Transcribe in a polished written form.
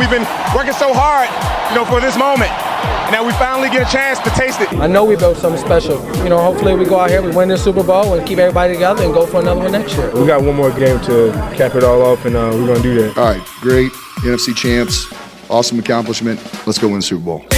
we've been working so hard, for this moment. And now we finally get a chance to taste it. I know we built something special. Hopefully we go out here, we win this Super Bowl, and keep everybody together and go for another one next year. We got one more game to cap it all off, and we're going to do that. All right, great. NFC champs, awesome accomplishment. Let's go win the Super Bowl.